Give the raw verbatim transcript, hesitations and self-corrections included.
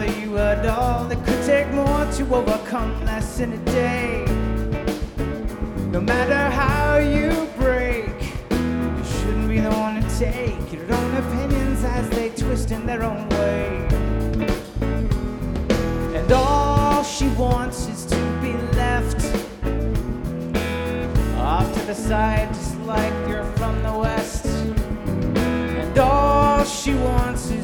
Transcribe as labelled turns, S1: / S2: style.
S1: you a doll. It could take more to overcome less in a day. No matter how you break, you shouldn't be the one to take your own opinions as they twist in their own way. And all she wants is to be left off to the side, just like you're from the West. And all she wants is